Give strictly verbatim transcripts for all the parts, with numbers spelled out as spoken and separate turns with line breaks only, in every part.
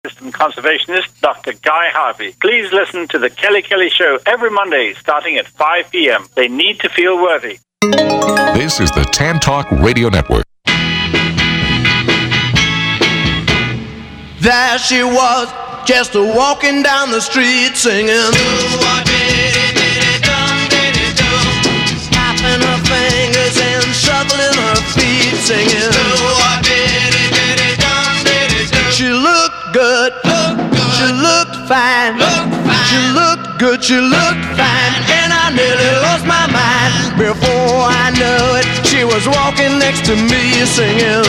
ecosystem conservationist, Doctor Guy Harvey. Please listen to The Kelly Kelly Show every Monday starting at five p.m. They need to feel worthy.
This is the Tan Talk Radio Network.
There she was, just a walking down the street singing. Snapping her fingers and shuffling her feet singing. She looked good, she looked fine, she looked good, she looked fine, and I nearly lost my mind. Before I knew it, she was walking next to me singing.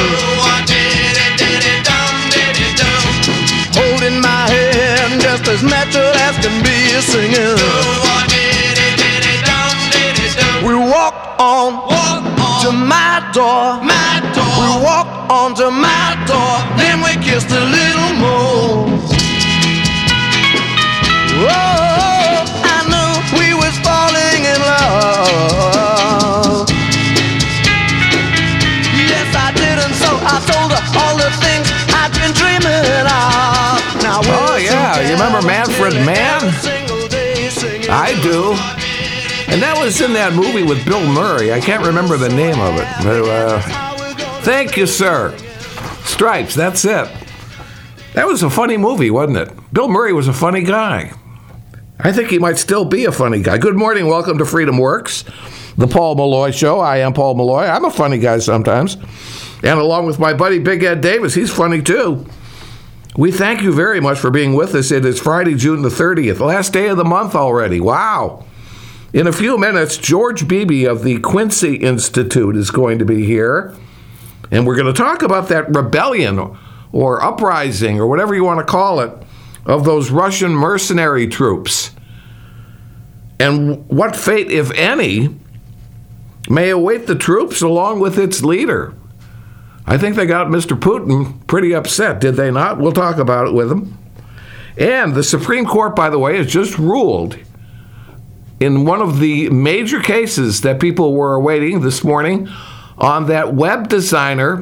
Holding my hand just as natural as can be singing. We walked on, walk on to my door, my door. We walked on to my door, then we kissed a little more. Oh, I knew we was falling in love. Yes, I did, and so I told her all the things I've been dreaming of. Now,
oh yeah, you remember Manfred Mann? I do. And that was in that movie with Bill Murray. I can't remember the name of it. But, uh, thank you, sir. Stripes, that's it. That was a funny movie, wasn't it? Bill Murray was a funny guy. I think he might still be a funny guy. Good morning. Welcome to Freedom Works, the Paul Malloy Show. I am Paul Malloy. I'm a funny guy sometimes. And along with my buddy Big Ed Davis, he's funny too. We thank you very much for being with us. It is Friday, June the thirtieth, last day of the month already. Wow. In a few minutes, George Beebe of the Quincy Institute is going to be here, and we're going to talk about that rebellion or uprising or whatever you want to call it of those Russian mercenary troops and what fate, if any, may await the troops along with its leader. I think they got Mister Putin pretty upset, did they not? We'll talk about it with him. And the Supreme Court, by the way, has just ruled in one of the major cases that people were awaiting this morning on that web designer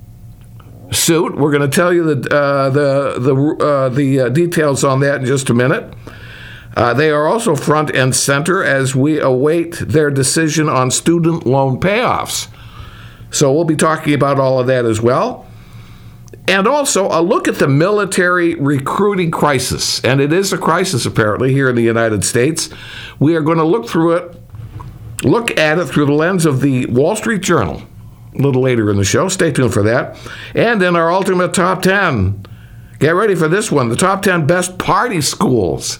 suit. We're going to tell you the uh, the the uh, the uh, details on that in just a minute. Uh, they are also front and center as we await their decision on student loan payoffs. So we'll be talking about all of that as well. And also a look at the military recruiting crisis. And it is a crisis, apparently, here in the United States. We are going to look through it, look at it through the lens of the Wall Street Journal a little later in the show. Stay tuned for that. And then our ultimate top ten. Get ready for this one. The top ten best party schools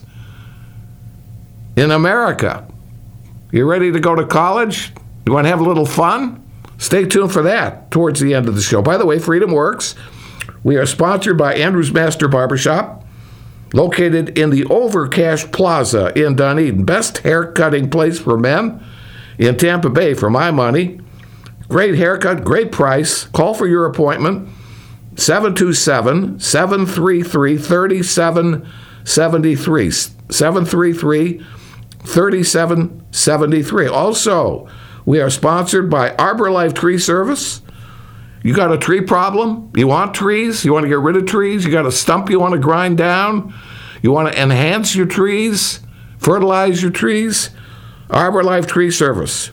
in America. You ready to go to college? You want to have a little fun? Stay tuned for that towards the end of the show. By the way, Freedom Works. We are sponsored by Andrews Master Barbershop, located in the Overcash Plaza in Dunedin. Best hair-cutting place for men in Tampa Bay, for my money. Great haircut, great price. Call for your appointment, seven two seven, seven three three, three seven seven three. seven three three, three seven seven three. Also, we are sponsored by Arbor Life Tree Service. You got a tree problem? You want trees? You want to get rid of trees? You got a stump you want to grind down? You want to enhance your trees? Fertilize your trees? Arbor Life Tree Service.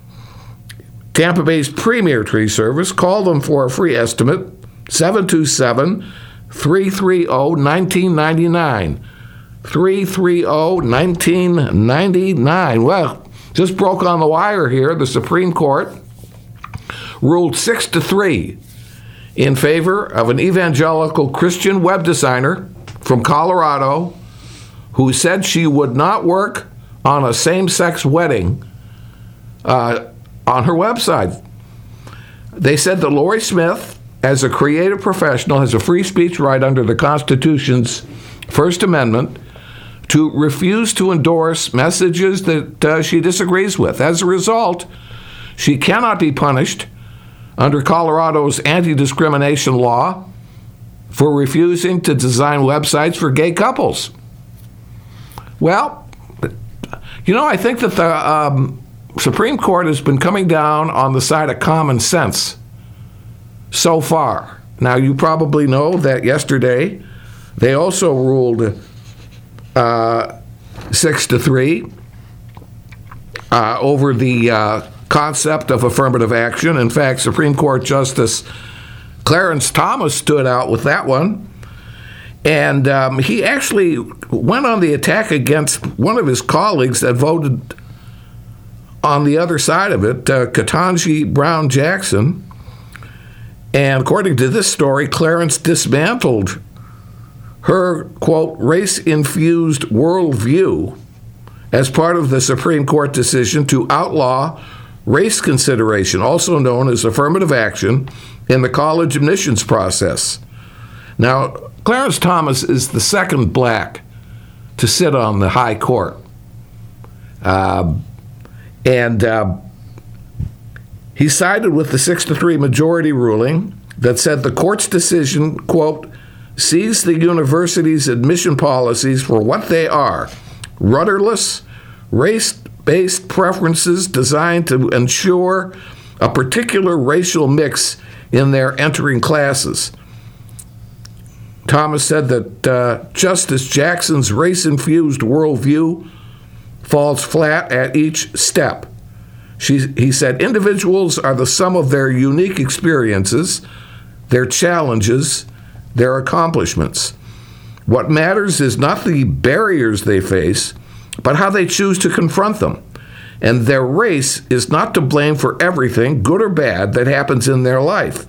Tampa Bay's premier tree service. Call them for a free estimate. seven two seven, three three zero, one nine nine nine. three three zero, one nine nine nine. Well, just broke on the wire here. The Supreme Court ruled six to three in favor of an evangelical Christian web designer from Colorado who said she would not work on a same-sex wedding uh, on her website. They said that Lori Smith, as a creative professional, has a free speech right under the Constitution's First Amendment to refuse to endorse messages that uh, she disagrees with. As a result, she cannot be punished under Colorado's anti-discrimination law for refusing to design websites for gay couples. Well, you know, I think that the um, Supreme Court has been coming down on the side of common sense so far. Now, you probably know that yesterday They also ruled uh, six to three uh, over the uh, concept of affirmative action. In fact, Supreme Court Justice Clarence Thomas stood out with that one. And um, he actually went on the attack against one of his colleagues that voted on the other side of it, uh, Ketanji Brown Jackson. And according to this story, Clarence dismantled her, quote, race-infused worldview as part of the Supreme Court decision to outlaw race consideration, also known as affirmative action, in the college admissions process. Now, Clarence Thomas is the second black to sit on the high court. Uh, and uh, he sided with the six to three majority ruling that said the court's decision, quote, sees the university's admission policies for what they are, rudderless, race-based preferences designed to ensure a particular racial mix in their entering classes. Thomas said that uh, Justice Jackson's race-infused worldview falls flat at each step. She, he said, individuals are the sum of their unique experiences, their challenges, their accomplishments. What matters is not the barriers they face, but how they choose to confront them. And their race is not to blame for everything, good or bad, that happens in their life.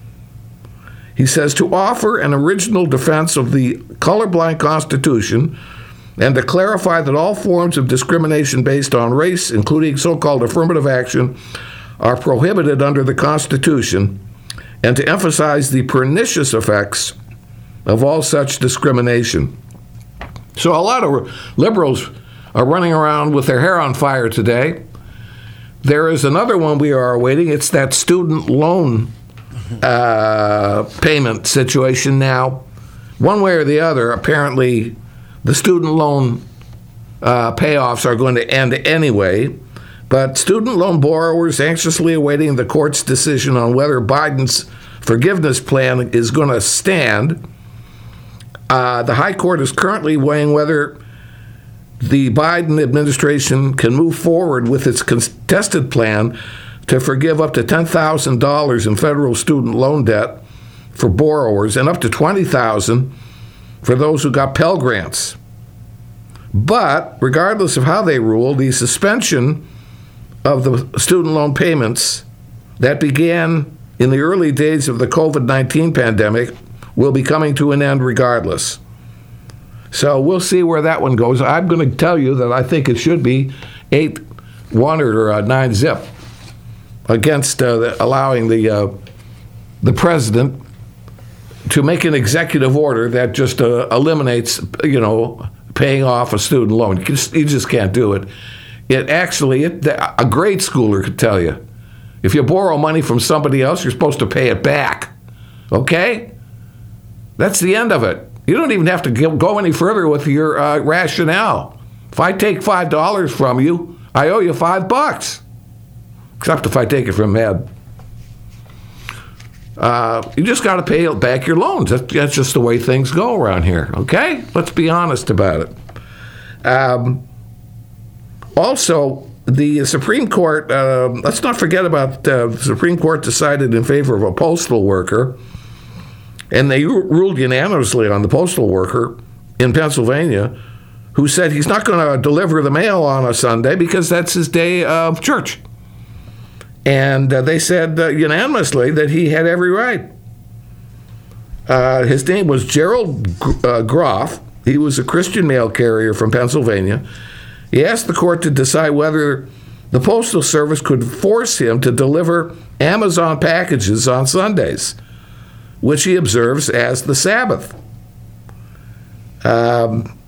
He says to offer an original defense of the colorblind Constitution and to clarify that all forms of discrimination based on race, including so-called affirmative action, are prohibited under the Constitution, and to emphasize the pernicious effects of all such discrimination. So a lot of liberals are running around with their hair on fire today. There is another one we are awaiting. It's that student loan uh, payment situation now. One way or the other, apparently, the student loan uh, payoffs are going to end anyway. But student loan borrowers anxiously awaiting the court's decision on whether Biden's forgiveness plan is going to stand. Uh, the High Court is currently weighing whether the Biden administration can move forward with its contested plan to forgive up to ten thousand dollars in federal student loan debt for borrowers and up to twenty thousand dollars for those who got Pell Grants. But regardless of how they rule, the suspension of the student loan payments that began in the early days of the covid nineteen pandemic will be coming to an end regardless. So we'll see where that one goes. I'm going to tell you that I think it should be eight one or uh, nine zip against uh, the, allowing the uh, the president to make an executive order that just uh, eliminates, you know, paying off a student loan. You just, you just can't do it. It actually, it, a grade schooler could tell you, if you borrow money from somebody else, you're supposed to pay it back. Okay? That's the end of it. You don't even have to go any further with your uh, rationale. If I take five dollars from you, I owe you five bucks. Except if I take it from Ed. Uh, you just got to pay back your loans. That's, that's just the way things go around here, okay? Let's be honest about it. Um, also, the Supreme Court, uh, let's not forget about uh, the Supreme Court decided in favor of a postal worker, and they ruled unanimously on the postal worker in Pennsylvania who said he's not going to deliver the mail on a Sunday because that's his day of church. And uh, they said uh, unanimously that he had every right. Uh, his name was Gerald uh, Groff. He was a Christian mail carrier from Pennsylvania. He asked the court to decide whether the Postal Service could force him to deliver Amazon packages on Sundays, which he observes as the Sabbath. Um,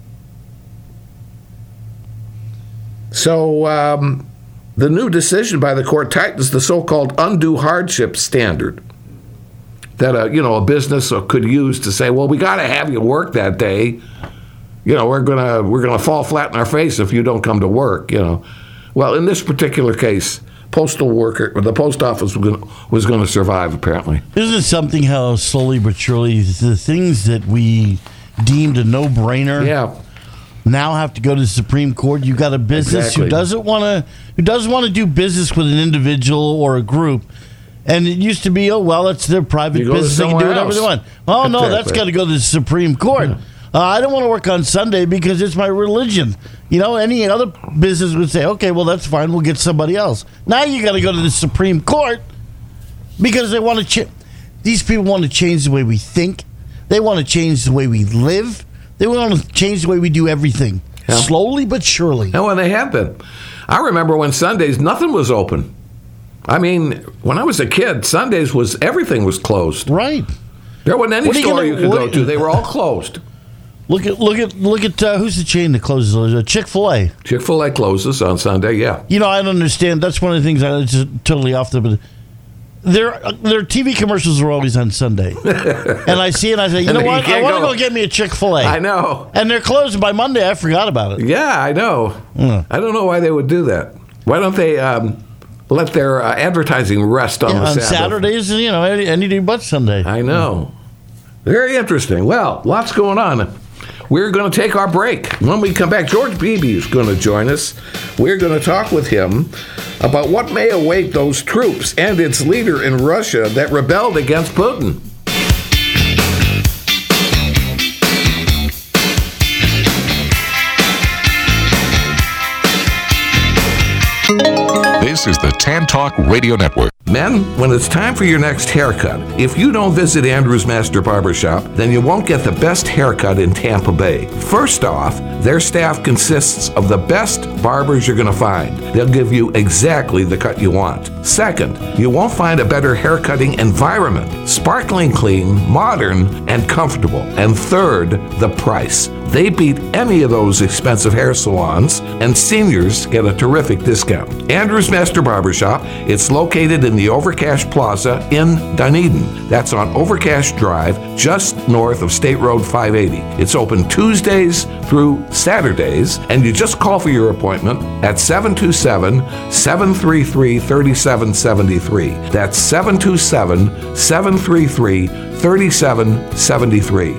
so um, the new decision by the court tightens the so-called undue hardship standard that a, you know, a business could use to say, well, we got to have you work that day. You know, we're gonna we're gonna fall flat in our face if you don't come to work. You know, well, in this particular case, postal worker, the post office was gonna, was going to survive. Apparently,
isn't it something how slowly but surely the things that we deemed a no-brainer.
Yeah.
Now have to go to the Supreme Court. You got a business
Exactly.
who doesn't want to who doesn't want to do business with an individual or a group. And it used to be, oh well, it's their private
You go to
business. They can do
somewhere
whatever
else.
they want. Oh no, that's
Exactly.
got to go to the Supreme Court. Uh, I don't want to work on Sunday because it's my religion. You know, any other business would say, okay, well that's fine. We'll get somebody else. Now you got to go to the Supreme Court because they want to. Ch- These people want to change the way we think. They want to change the way we live. They want to change the way we do everything.
Yeah.
Slowly but surely.
Oh, and they have been. I remember when Sundays, nothing was open. I mean, when I was a kid, Sundays was, everything was closed.
Right.
There wasn't any
What are you
store
gonna-
you could
what-
go to. They were all closed.
Look at look at look at uh, who's the chain that closes? Uh, Chick-fil-A.
Chick-fil-A closes on Sunday, yeah.
You know, I don't understand. That's one of the things I was just totally off the. But their their T V commercials are always on Sunday, and I see it and I say, you
And
know
you
what? I
can't
want to
go.
go get me a Chick-fil-A.
I know.
And they're closing by Monday. I forgot about it.
Yeah, I know.
Yeah.
I don't know why they would do that. Why don't they um, let their uh, advertising rest on
Yeah,
the
on
Sabbath?
Saturdays, you know, any, any day but Sunday.
I know. Very interesting. Well, lots going on. We're going to take our break. When we come back, George Beebe is going to join us. We're going to talk with him about what may await those troops and its leader in Russia that rebelled against Putin.
This is the Tan Talk Radio Network.
Men, when it's time for your next haircut, if you don't visit Andrew's Master Barbershop, then you won't get the best haircut in Tampa Bay. First off, their staff consists of the best barbers you're going to find. They'll give you exactly the cut you want. Second, you won't find a better haircutting environment. Sparkling clean, modern, and comfortable. And third, the price. They beat any of those expensive hair salons, and seniors get a terrific discount. Andrew's Master Barbershop, it's located in the Overcash Plaza in Dunedin. That's on Overcash Drive, just north of State Road five eighty. It's open Tuesdays through Saturdays, and you just call for your appointment at seven two seven, seven three three, three seven seven three. That's seven two seven, seven three three, three seven seven three.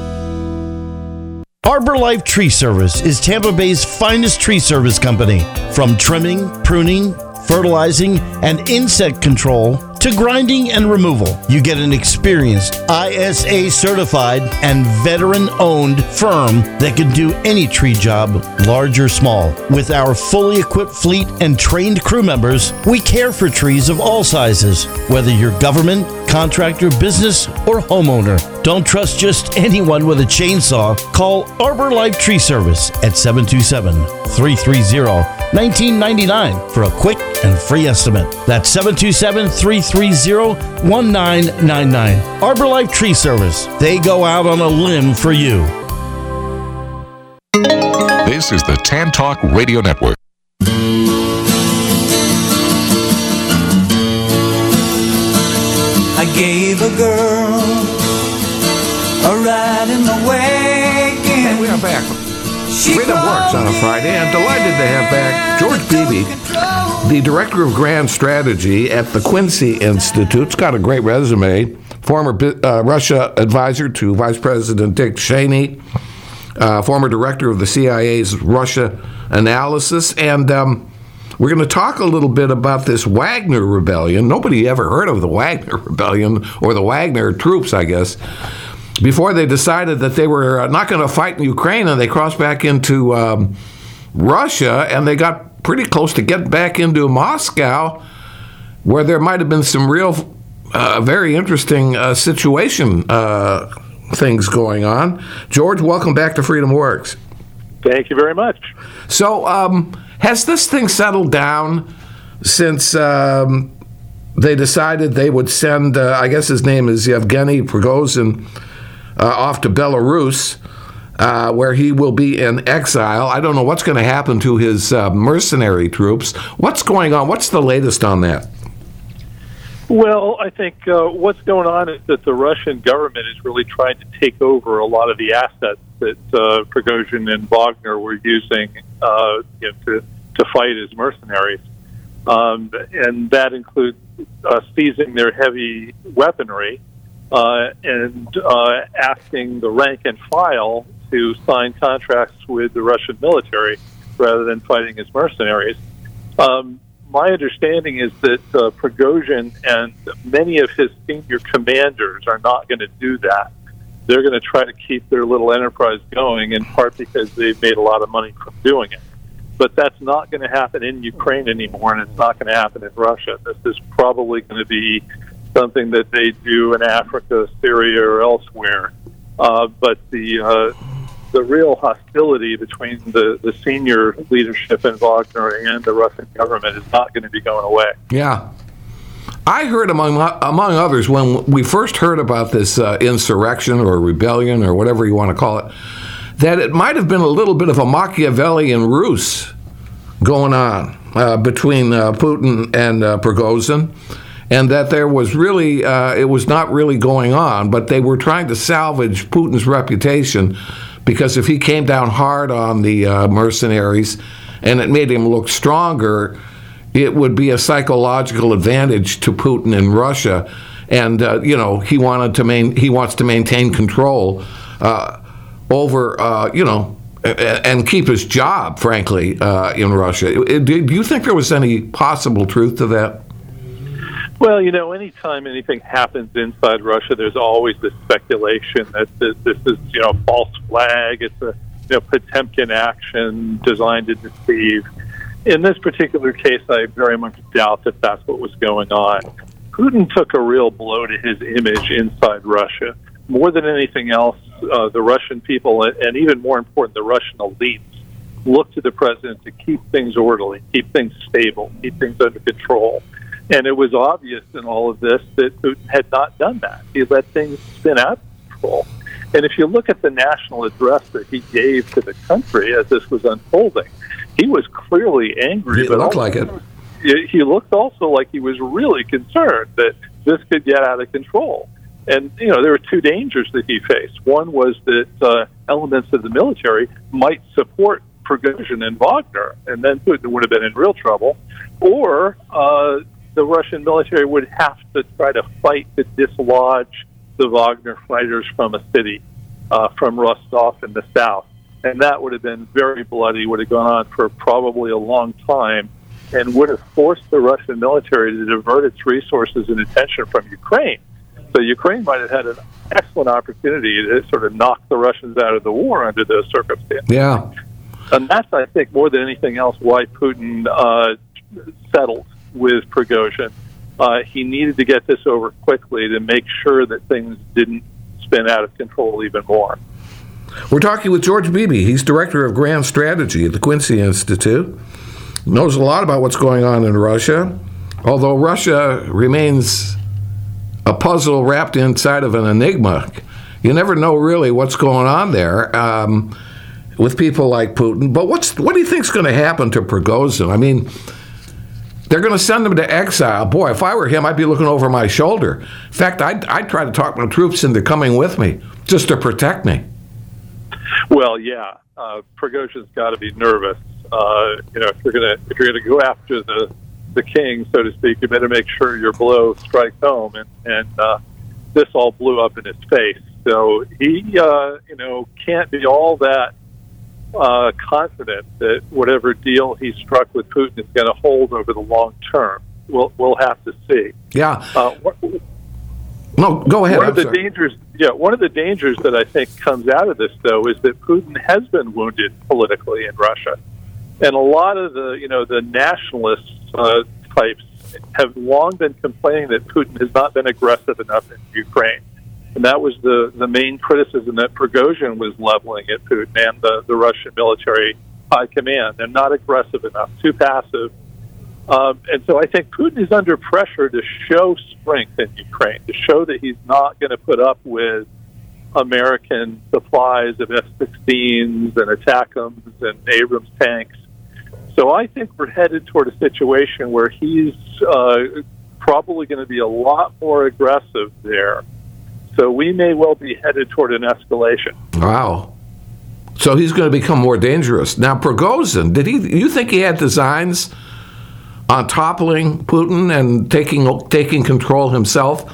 Arbor Life Tree Service is Tampa Bay's finest tree service company. From trimming, pruning, fertilizing, and insect control to grinding and removal, you get an experienced I S A certified and veteran owned firm that can do any tree job, large or small. With our fully equipped fleet and trained crew members, we care for trees of all sizes, whether you're government, contractor, business, or homeowner. Don't trust just anyone with a chainsaw. Call Arbor Life Tree Service at seven two seven, three three zero, one nine nine nine for a quick and free estimate. That's seven two seven, three three zero, one nine nine nine. Arbor Life Tree Service. They go out on a limb for you.
This is the Tan Talk Radio Network.
I gave a girl a ride in the wagon.
And we are back.
She
Freedom Works on a Friday. I'm delighted to have back George Beebe, the Director of Grand Strategy at the Quincy Institute. It's got a great resume. Former uh, Russia advisor to Vice President Dick Cheney, uh, former director of the C I A's Russia analysis, and um, we're going to talk a little bit about this Wagner Rebellion. Nobody ever heard of the Wagner Rebellion, or the Wagner troops, I guess, before they decided that they were not going to fight in Ukraine, and they crossed back into um, Russia, and they got pretty close to getting back into Moscow, where there might have been some real, uh, very interesting uh, situation uh, things going on. George, welcome back to Freedom Works.
Thank you very much.
So, um, has this thing settled down since um, they decided they would send, uh, I guess his name is Yevgeny Prigozhin, uh, off to Belarus, uh, where he will be in exile? I don't know what's going to happen to his uh, mercenary troops. What's going on? What's the latest on that?
Well, I think uh, what's going on is that the Russian government is really trying to take over a lot of the assets that uh, Prigozhin and Wagner were using uh, you know, to to fight as mercenaries, um, and that includes uh, seizing their heavy weaponry uh, and uh, asking the rank and file to sign contracts with the Russian military rather than fighting as mercenaries. Um, my understanding is that uh, Prigozhin and many of his senior commanders are not going to do that. They're going to try to keep their little enterprise going, in part because they've made a lot of money from doing it. But that's not going to happen in Ukraine anymore, and it's not going to happen in Russia. This is probably going to be something that they do in Africa, Syria, or elsewhere. Uh, but the uh, the real hostility between the, the senior leadership in Wagner and the Russian government is not going to be going away.
Yeah. I heard, among among others, when we first heard about this uh, insurrection or rebellion or whatever you want to call it, that it might have been a little bit of a Machiavellian ruse going on uh, between uh, Putin and uh, Prigozhin, and that there was really, uh, it was not really going on, but they were trying to salvage Putin's reputation, because if he came down hard on the uh, mercenaries and it made him look stronger, it would be a psychological advantage to Putin in Russia. And, uh, you know, he wanted to main, he wants to maintain control uh, over, uh, you know, and keep his job, frankly, uh, in Russia. Do you think there was any possible truth to that?
Well, you know, anytime anything happens inside Russia, there's always this speculation that this, this is, you know, a false flag. It's a, you know, Potemkin action designed to deceive. In this particular case, I very much doubt that that's what was going on. Putin took a real blow to his image inside Russia. More than anything else, uh, the Russian people, and even more important, the Russian elites, looked to the president to keep things orderly, keep things stable, keep things under control. And it was obvious in all of this that Putin had not done that. He let things spin out of control. And if you look at the national address that he gave to the country as this was unfolding, he was clearly angry.
It
but
looked
also,
like it.
He looked also like he was really concerned that this could get out of control. And, you know, there were two dangers that he faced. One was that uh, elements of the military might support Prigozhin and Wagner, and then Putin would have been in real trouble. Or uh, the Russian military would have to try to fight to dislodge the Wagner fighters from a city, uh, from Rostov in the south. And that would have been very bloody, would have gone on for probably a long time, and would have forced the Russian military to divert its resources and attention from Ukraine. So Ukraine might have had an excellent opportunity to sort of knock the Russians out of the war under those circumstances.
Yeah.
And that's, I think, more than anything else, why Putin uh, settled with Prigozhin. Uh, he needed to get this over quickly to make sure that things didn't spin out of control even more.
We're talking with George Beebe. He's director of Grand Strategy at the Quincy Institute. Knows a lot about what's going on in Russia, although Russia remains a puzzle wrapped inside of an enigma. You never know really what's going on there um, with people like Putin. But what's what do you think's going to happen to Prigozhin? I mean, they're going to send him to exile. Boy, if I were him, I'd be looking over my shoulder. In fact, I'd, I'd try to talk my troops into coming with me just to protect me.
Well, yeah, uh, Prigozhin's got to be nervous. Uh, you know, if you're gonna if you're gonna go after the the king, so to speak, you better make sure your blow strikes home. And and uh, this all blew up in his face. So he, uh, you know, can't be all that uh, confident that whatever deal he struck with Putin is going to hold over the long term. We'll we'll have to see.
Yeah.
Uh, what,
no, go ahead.
One
I'm
of the
sorry.
dangers, yeah, one of the dangers that I think comes out of this, though, is that Putin has been wounded politically in Russia, and a lot of the, you know, the nationalist uh, types have long been complaining that Putin has not been aggressive enough in Ukraine, and that was the the main criticism that Prigozhin was leveling at Putin and the the Russian military high command. They're not aggressive enough, too passive. Um, and so I think Putin is under pressure to show strength in Ukraine, to show that he's not going to put up with American supplies of F sixteens and ATACMS and Abrams tanks. So I think we're headed toward a situation where he's uh, probably going to be a lot more aggressive there. So we may well be headed toward an escalation.
Wow. So he's going to become more dangerous. Now, Prigozhin, did he? You think he had designs on toppling Putin and taking taking control himself?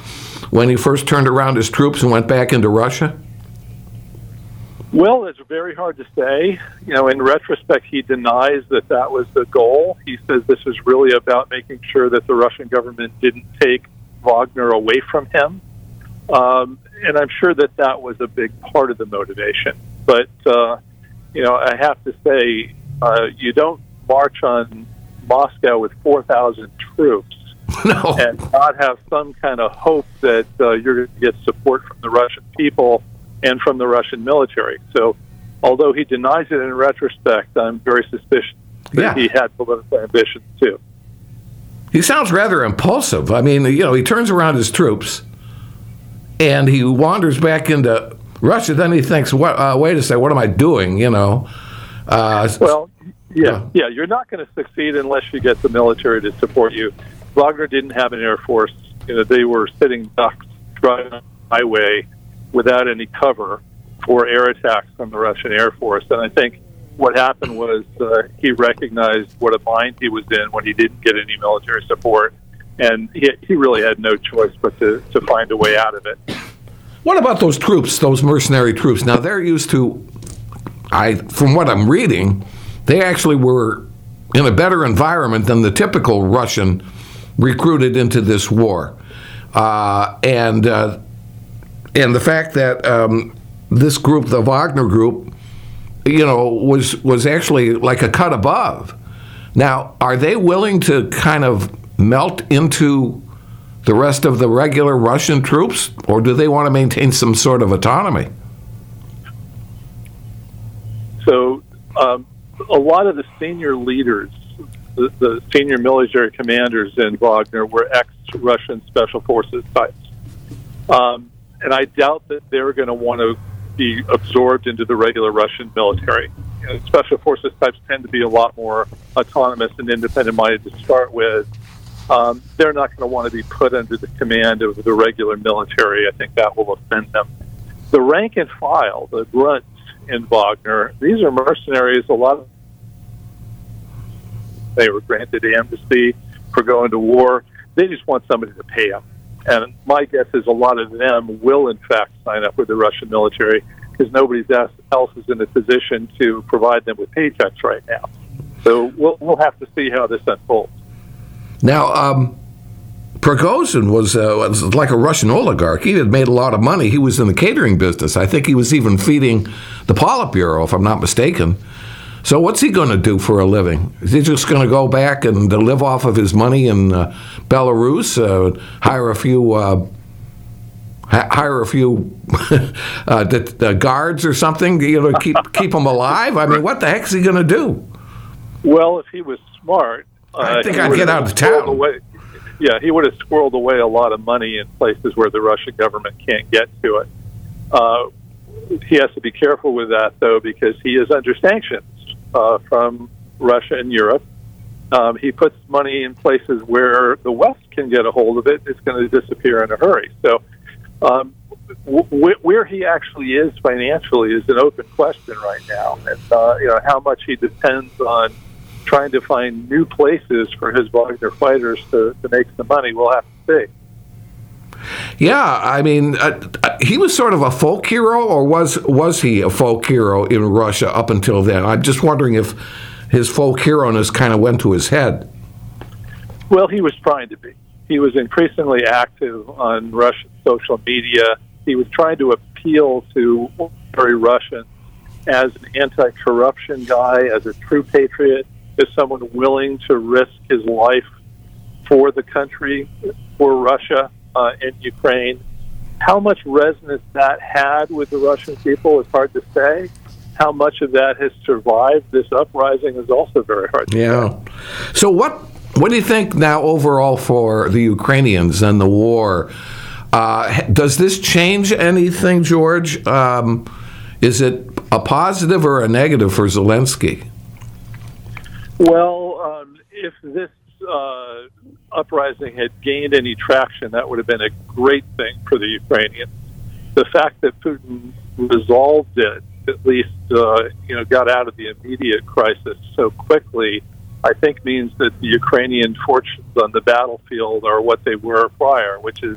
when he first turned around his troops and went back into Russia?
Well, it's very hard to say. You know, in retrospect, he denies that that was the goal. He says this was really about making sure that the Russian government didn't take Wagner away from him. Um, and I'm sure that that was a big part of the motivation. But, uh, you know, I have to say, uh, you don't march on Moscow with four thousand troops
No.
and not have some kind of hope that uh, you're going to get support from the Russian people and from the Russian military. So, although he denies it in retrospect, I'm very suspicious that
Yeah.
he had political ambitions too.
He sounds rather impulsive. I mean, you know, he turns around his troops and he wanders back into Russia. Then he thinks, "What? Uh, wait a second, what am I doing?" You know. Uh,
Well, yeah,
Yeah.
yeah, you're not going to succeed unless you get the military to support you. Wagner didn't have an air force. You know, they were sitting ducks driving on the highway without any cover for air attacks from the Russian Air Force. And I think what happened was uh, he recognized what a bind he was in when he didn't get any military support, and he, he really had no choice but to, to find a way out of it.
What about those troops, those mercenary troops? Now, they're used to, I, from what I'm reading, they actually were in a better environment than the typical Russian recruited into this war. Uh, and uh, and the fact that um, this group, the Wagner group, you know, was was actually like a cut above. Now, are they willing to kind of melt into the rest of the regular Russian troops, or do they want to maintain some sort of autonomy?
So um, a lot of the senior leaders, the, the senior military commanders in Wagner were ex-Russian special forces types. Um, and I doubt that they're going to want to be absorbed into the regular Russian military. You know, special forces types tend to be a lot more autonomous and independent-minded to start with. Um, they're not going to want to be put under the command of the regular military. I think that will offend them. The rank and file, the grunts in Wagner, these are mercenaries. A lot of they were granted amnesty for going to war. They just want somebody to pay them. And my guess is a lot of them will, in fact, sign up with the Russian military because nobody else is in a position to provide them with paychecks right now. So we'll, we'll have to see how this unfolds.
Now, um, Prigozhin was, uh, was like a Russian oligarch. He had made a lot of money. He was in the catering business. I think he was even feeding the Politburo, if I'm not mistaken. So what's he going to do for a living? Is he just going to go back and uh, live off of his money in uh, Belarus, uh, hire a few, uh, ha- hire a few uh, d- uh, guards or something, you know, keep keep him alive? I mean, what the heck is he going to do?
Well, if he was smart, uh,
I think
he
I'd
would
get
have
out of
squirreled
town.
Away. Yeah, he would have squirreled away a lot of money in places where the Russian government can't get to it. Uh, he has to be careful with that, though, because he is under sanctions uh, from Russia and Europe. Um, he puts money in places where the West can get a hold of it. It's going to disappear in a hurry. So um, w- where he actually is financially is an open question right now. And, uh, you know, how much he depends on trying to find new places for his Wagner fighters to, to make some money, we'll have to see.
Yeah, I mean, uh, he was sort of a folk hero, or was was he a folk hero in Russia up until then? I'm just wondering if his folk hero-ness kind of went to his head.
Well, he was trying to be. He was increasingly active on Russian social media. He was trying to appeal to ordinary Russians as an anti-corruption guy, as a true patriot, as someone willing to risk his life for the country, for Russia. Uh, in Ukraine. How much resonance that had with the Russian people is hard to say. How much of that has survived this uprising is also very hard to
yeah.
say.
So what what do you think now overall for the Ukrainians and the war? Uh, does this change anything, George? Um, is it a positive or a negative for Zelensky?
Well, um, if this uh, uprising had gained any traction, that would have been a great thing for the Ukrainians. The fact that Putin resolved it, at least, uh, you know, got out of the immediate crisis so quickly, I think means that the Ukrainian fortunes on the battlefield are what they were prior, which is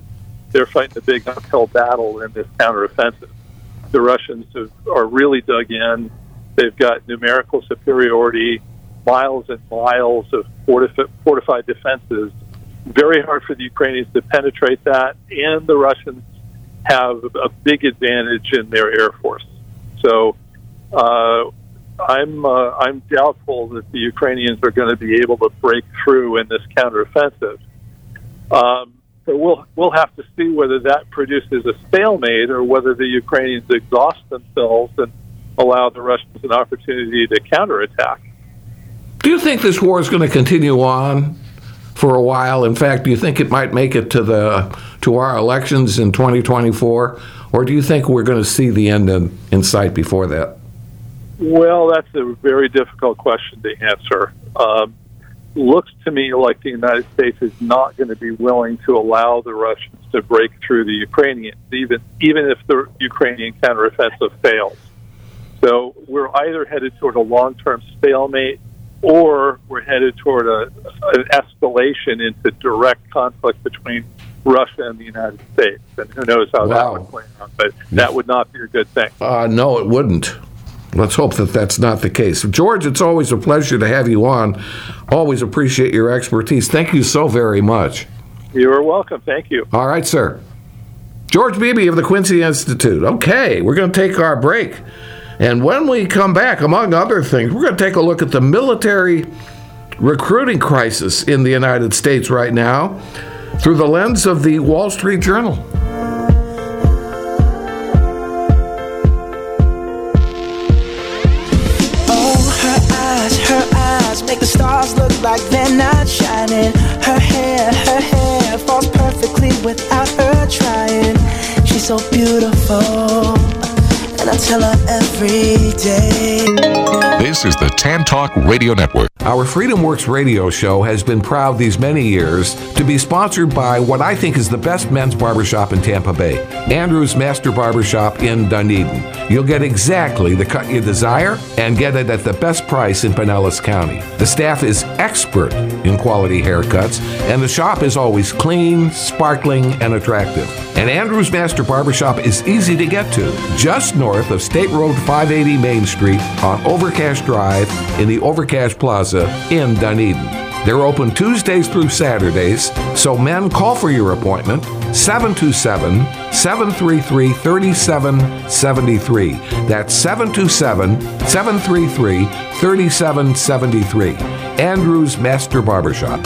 they're fighting a big uphill battle in this counteroffensive. The Russians have, are really dug in. They've got numerical superiority, miles and miles of fortifi- fortified defenses. Very hard for the Ukrainians to penetrate that, and the Russians have a big advantage in their air force. So uh, I'm uh, I'm doubtful that the Ukrainians are going to be able to break through in this counteroffensive. Um, so we'll we'll have to see whether that produces a stalemate or whether the Ukrainians exhaust themselves and allow the Russians an opportunity to counterattack.
Do you think this war is going to continue on for a while? In fact, do you think it might make it to the to our elections in twenty twenty-four, or do you think we're going to see the end in, in sight before that?
Well, that's a very difficult question to answer. Um, looks to me like the United States is not going to be willing to allow the Russians to break through the Ukrainians, even even if the Ukrainian counteroffensive fails. So we're either headed toward a long-term stalemate, or we're headed toward a, an escalation into direct conflict between Russia and the United States. And who knows how
Wow.
that would play out, but that would not be a good thing.
Uh, no, it wouldn't. Let's hope that that's not the case. George, it's always a pleasure to have you on. Always appreciate your expertise. Thank you so very much.
You're welcome. Thank you.
All right, sir. George Beebe of the Quincy Institute. Okay, we're going to take our break. And when we come back, among other things, we're going to take a look at the military recruiting crisis in the United States right now through the lens of the Wall Street Journal.
Make the stars look like they're not shining. Her hair, her hair falls perfectly without her trying. She's so beautiful, and I tell her every day.
This is the Tan Talk Radio Network.
Our Freedom Works radio show has been proud these many years to be sponsored by what I think is the best men's barbershop in Tampa Bay, Andrew's Master Barbershop in Dunedin. You'll get exactly the cut you desire and get it at the best price in Pinellas County. The staff is expert in quality haircuts, and the shop is always clean, sparkling, and attractive. And Andrew's Master Barbershop is easy to get to, just north of State Road five eighty Main Street on Overcash Drive in the Overcash Plaza in Dunedin. They're open Tuesdays through Saturdays, so men, call for your appointment, seven two seven, seven three three, three seven seven three. That's seven two seven, seven three three, three seven seven three. Andrew's Master Barbershop.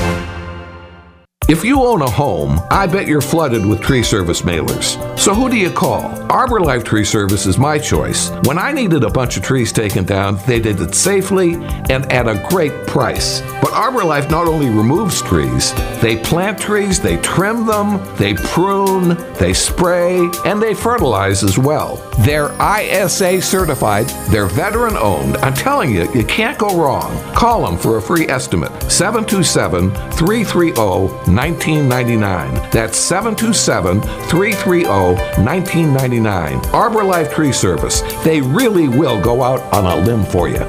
If you own a home, I bet you're flooded with tree service mailers. So who do you call? Arbor Life Tree Service is my choice. When I needed a bunch of trees taken down, they did it safely and at a great price. But Arbor Life not only removes trees, they plant trees, they trim them, they prune, they spray, and they fertilize as well. They're I S A certified, they're veteran owned. I'm telling you, you can't go wrong. Call them for a free estimate. seven two seven, three three zero, one nine nine nine. That's seven two seven, three three zero, one nine nine nine. Arbor Life Tree Service. They really will go out on a limb for you.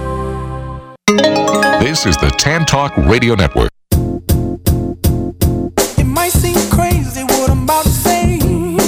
This is the Tan Talk Radio Network.
It might seem crazy what I'm about to say.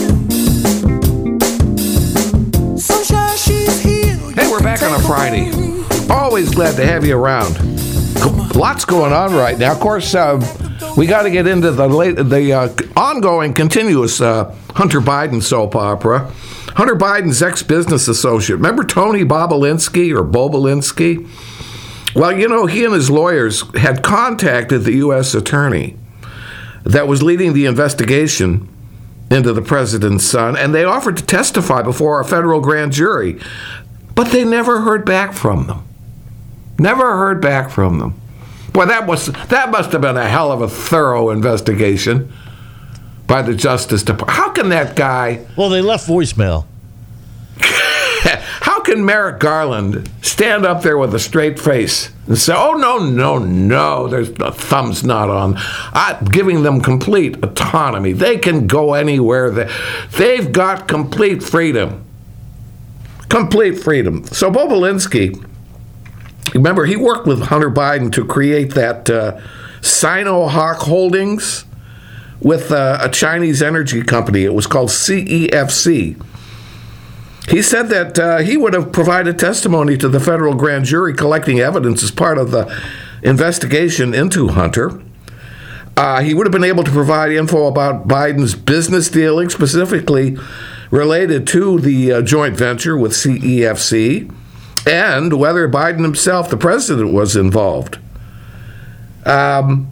Sunshine, she's here.
Hey, we're back on a Friday. Always glad to have you around. Lots going on right now. Of course, uh, we got to get into the late, the uh, ongoing, continuous uh, Hunter Biden soap opera. Hunter Biden's ex-business associate. Remember Tony Bobulinski or Bobulinski? Well, you know, he and his lawyers had contacted the U S attorney that was leading the investigation into the president's son, and they offered to testify before a federal grand jury, but they never heard back from them. Never heard back from them. Boy, that was that must have been a hell of a thorough investigation by the Justice Department. How can that guy...
Well, they left voicemail.
How can Merrick Garland stand up there with a straight face and say, oh, no, no, no, there's the thumb's not on. I'm giving them complete autonomy. They can go anywhere. They, they've got complete freedom. Complete freedom. So Bobulinski, remember, he worked with Hunter Biden to create that uh, Sino-Hawk Holdings, with uh, a Chinese energy company. It was called C E F C. He said that uh, he would have provided testimony to the federal grand jury collecting evidence as part of the investigation into Hunter. Uh, he would have been able to provide info about Biden's business dealings, specifically related to the uh, joint venture with C E F C, and whether Biden himself, the president, was involved. Um,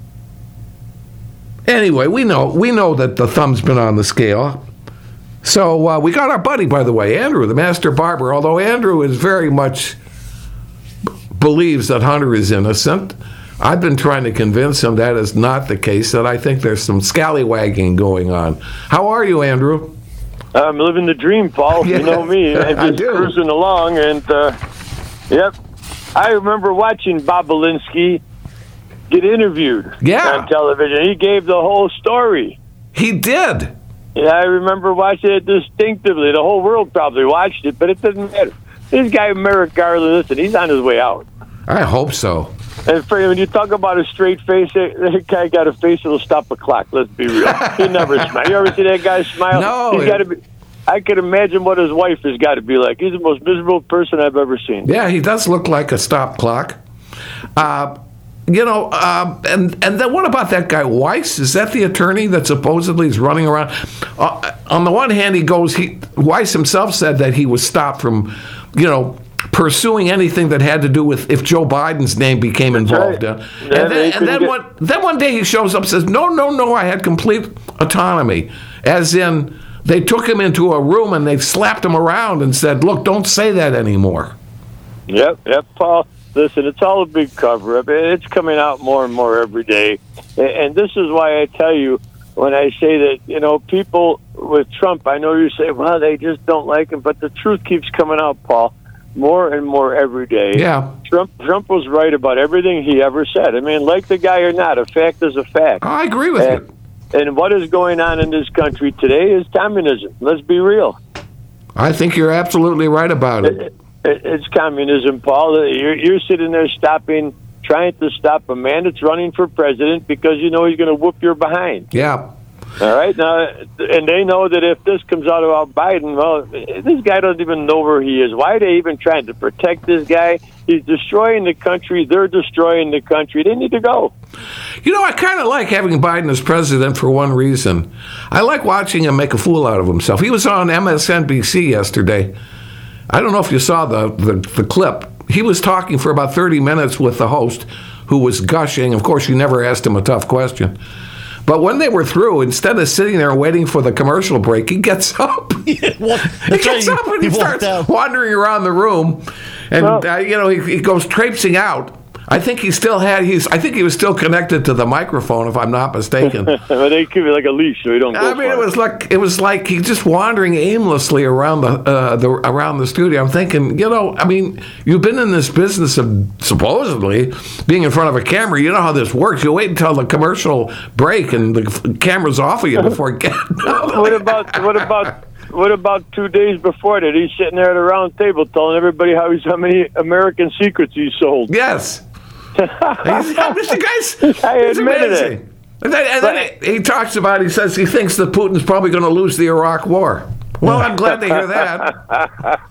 anyway, we know we know that the thumb's been on the scale. So uh, we got our buddy, by the way, Andrew, the master barber, although Andrew is very much b- believes that Hunter is innocent. I've been trying to convince him that is not the case, that I think there's some scallywagging going on. How are you, Andrew?
I'm living the dream, Paul.
Yeah,
you know me. I'm
I
just
do.
cruising along, and, uh, yep. I remember watching Bob Belinsky get interviewed
Yeah.
on television. He gave the whole story.
He did.
Yeah, I remember watching it distinctively. The whole world probably watched it, but it doesn't matter. This guy, Merrick Garland, listen, he's on his way out.
I hope so.
And for, when you talk about a straight face, that guy got a face that'll stop a clock. Let's be real. He never smiles. You ever see that guy smile?
No.
He's got to be. I could imagine what his wife has got to be like. He's the most miserable person I've ever seen.
Yeah, he does look like a stop clock. Uh, you know, uh, and and then what about that guy Weiss? Is that the attorney that supposedly is running around? Uh, on the one hand, he goes. He Weiss himself said that he was stopped from, you know, pursuing anything that had to do with if Joe Biden's name became involved.
right.
Uh,
Yeah,
and
they
then, and
couldn't
then
get-
one then one day he shows up and says, no, no, no, I had complete autonomy, as in they took him into a room and they slapped him around and said, look, don't say that anymore.
Yep, yep, Paul. Listen, it's all a big cover-up. It's coming out more and more every day. And this is why I tell you, when I say that, you know, people with Trump, I know you say, well, they just don't like him, but the truth keeps coming out, Paul, more and more every day.
Yeah.
Trump Trump was right about everything he ever said. I mean, like the guy or not, a fact is a fact.
I agree with
and,
you.
and what is going on in this country today is communism. Let's be real.
I think you're absolutely right about it.
It, it, it's communism, Paul. You're, you're sitting there stopping, trying to stop a man that's running for president because you know he's going to whoop your behind.
Yeah.
All right, now, and they know that if this comes out about Biden, well, this guy doesn't even know where he is. Why are they even trying to protect this guy? He's destroying the country. They're destroying the country. They need to go.
You know, I kind of like having Biden as president for one reason. I like watching him make a fool out of himself. He was on M S N B C yesterday. I don't know if you saw the, the, the clip. He was talking for about thirty minutes with the host, who was gushing. Of course, you never asked him a tough question. But when they were through, instead of sitting there waiting for the commercial break, he gets up.
Yeah, well,
he gets up and he,
he walked
starts
out.
wandering around the room, and
Well-
uh, you know he, he goes traipsing out. I think he still had he's. I think he was still connected to the microphone, if I'm not mistaken.
Well, they give you like a leash so you don't go
I mean,
far.
it was like it was like he just wandering aimlessly around the uh, the around the studio. I'm thinking, you know, I mean, you've been in this business of supposedly being in front of a camera. You know how this works. You wait until the commercial break and the f- camera's off of you before it gets.
What about what about what about two days before that? He's sitting there at a round table telling everybody how he's how many American secrets he sold.
Yes. He's, the guy's,
I
he's
admitted it.
amazing. And then, and then he, he talks about, he says he thinks that Putin's probably going to lose the Iraq War. Well, I'm glad to hear that.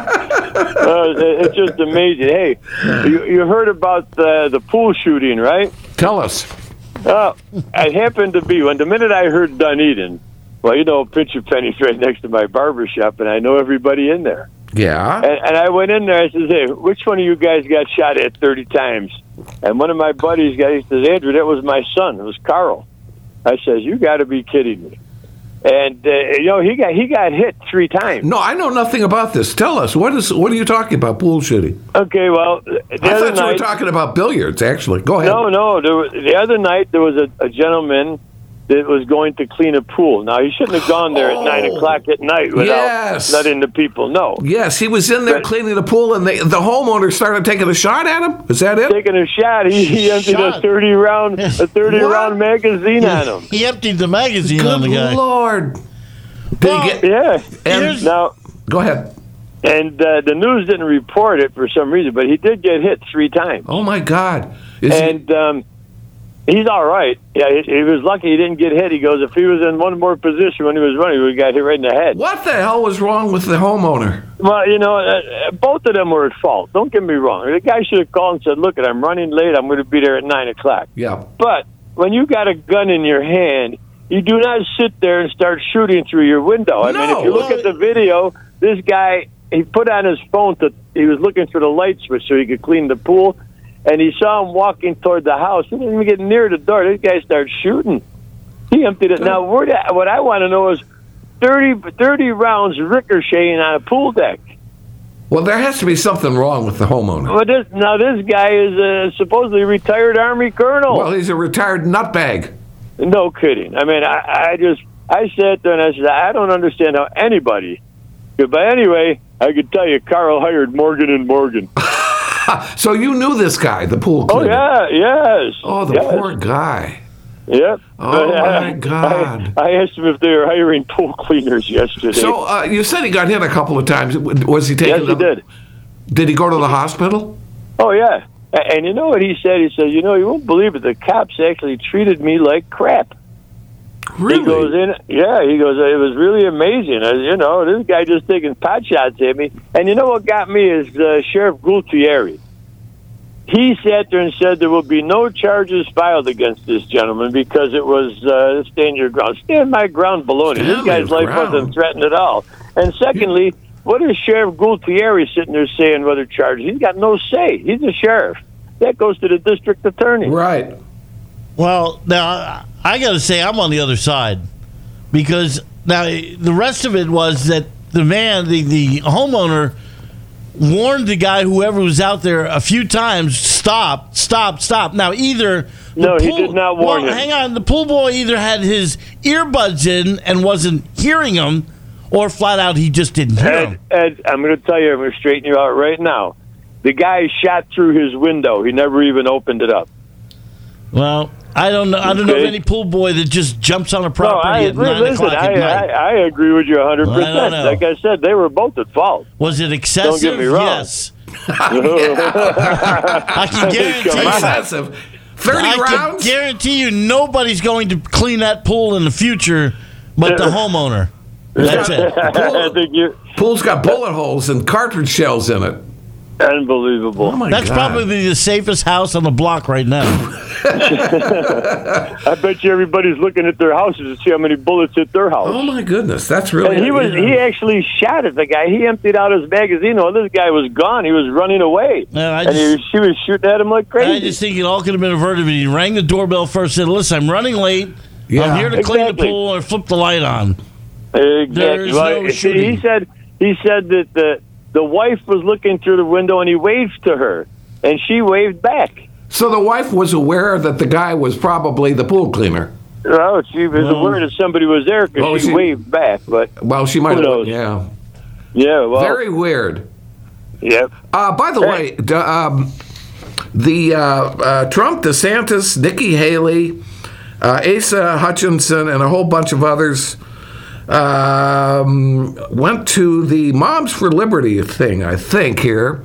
Uh, it's just amazing. Hey, you, you heard about the, the pool shooting, right?
Tell us.
Uh, it happened to be when the minute I heard Dunedin, well, you know, Pincher Penny's right next to my barber shop, and I know everybody in there.
Yeah.
And, and I went in there. I says, "Hey, which one of you guys got shot at thirty times?" And one of my buddies, guy, he says, "Andrew, that was my son. It was Carl." I says, "You got to be kidding me!" And uh, you know, he got he got hit three times.
No, I know nothing about this. Tell us, what is what are you talking about, pool shooting?
Okay, well, the
I
other
thought you were
night,
talking about billiards, actually. Go ahead.
no, no, there was, the other night there was a, a gentleman that was going to clean a pool. Now, he shouldn't have gone there at nine o'clock at night without
Yes.
letting the people know.
Yes, he was in there
But-
cleaning the pool, and they, the homeowner started taking a shot at him. Is that it?
Taking a shot, he, he emptied a
Shot.
thirty round a thirty
What?
round magazine on him.
He emptied the magazine on the
Good
guy.
Lord. Did
Well,
he get?
Yeah.
And
Here's-
Now,
go ahead.
and uh, the news didn't report it for some reason, but he did get hit three times.
Oh my God! Is
And um, He's all right. Yeah, he, he was lucky he didn't get hit. He goes, if he was in one more position when he was running, he would have got hit right in the head.
What the hell was wrong with the homeowner?
Well, you know, uh, both of them were at fault. Don't get me wrong. The guy should have called and said, look, I'm running late. I'm going to be there at nine o'clock.
Yeah.
But when you got a gun in your hand, you do not sit there and start shooting through your window. I
No.
mean, if you look at the video, this guy, he put on his phone to, he was looking for the light switch so he could clean the pool. And he saw him walking toward the house. He didn't even get near the door. This guy started shooting. He emptied it. Now, where the, what I want to know is thirty, thirty rounds ricocheting on a pool deck.
Well, there has to be something wrong with the homeowner.
Well, this, now, this guy is a supposedly retired Army colonel.
Well, he's a retired nutbag.
No kidding. I mean, I, I just, I sat there and I said, I don't understand how anybody could. But anyway, I could tell you, Carl hired Morgan and Morgan.
So you knew this guy, the pool
Oh,
cleaner.
yeah, yes.
Oh, the
yes.
poor guy.
Yep.
Oh,
But, uh,
my God.
I, I asked him if they were hiring pool cleaners yesterday.
So uh, you said he got hit a couple of times. Was he taken?
yes, he
to,
did.
Did he go to the hospital?
Oh, yeah. A- And you know what he said? He said, you know, you won't believe it. The cops actually treated me like crap.
Really?
He goes in, yeah, he goes, it was really amazing. Uh, you know, this guy just taking pot shots at me. And you know what got me is uh, Sheriff Gultieri. He sat there and said there will be no charges filed against this gentleman because it was uh, stand your ground. Stand my ground baloney.
Stand
This guy's
your
life
ground.
wasn't threatened at all. And secondly, what is Sheriff Gultieri sitting there saying whether charges? He's got no say. He's a sheriff. That goes to the district attorney.
Right.
Well, now I got to say I'm on the other side because now the rest of it was that the man, the, the homeowner, warned the guy, whoever was out there, a few times, stop, stop, stop. Now, either the
No, he
pool-
did not warn
well,
him.
hang on, the pool boy either had his earbuds in and wasn't hearing him, or flat out he just didn't hear
Ed,
him.
Ed, I'm going to tell you, I'm going to straighten you out right now. The guy shot through his window. He never even opened it up.
Well, I don't know. I don't know of
Okay.
any pool boy that just jumps on a
No,
property
I
at
agree.
nine
Listen,
o'clock
I,
at night.
I, I agree with you one hundred
I don't
percent.
know.
Like I said, they were both at fault.
Was it excessive?
Don't get me wrong.
Yes. I can guarantee
Come
you.
on.
Excessive. Thirty
I
rounds.
can guarantee you nobody's going to clean that pool in the future but the homeowner. That's it.
I think you're
Pool's got bullet holes and cartridge shells in it.
unbelievable.
Oh my
That's
God.
probably the safest house on the block right now.
I bet you everybody's looking at their houses to see how many bullets hit their house.
Oh my goodness, that's really.
And he was he actually shot at the guy. He emptied out his magazine. Oh, this guy was gone. He was running away.
Yeah, I
and he,
just-
she was shooting at him like crazy.
I just think it all could have been averted if he rang the doorbell first, said, listen, I'm running late.
Yeah.
I'm here to clean the
Exactly.
pool or flip the light on.
Exactly.
There's
Well,
no
see,
shooting.
he said he said that the the wife was looking through the window and he waved to her, and she waved back.
So the wife was aware that the guy was probably the pool cleaner.
Oh, she was
Well-
aware that somebody was there because
Well,
she,
she-
waved back. But
Well, she might
Who
have.
knows?
Yeah.
yeah, well,
Very weird.
yep.
Uh, by the
Hey.
way, d- um, the uh, uh, Trump, DeSantis, Nikki Haley, uh, Asa Hutchinson, and a whole bunch of others um, went to the Moms for Liberty thing, I think, here.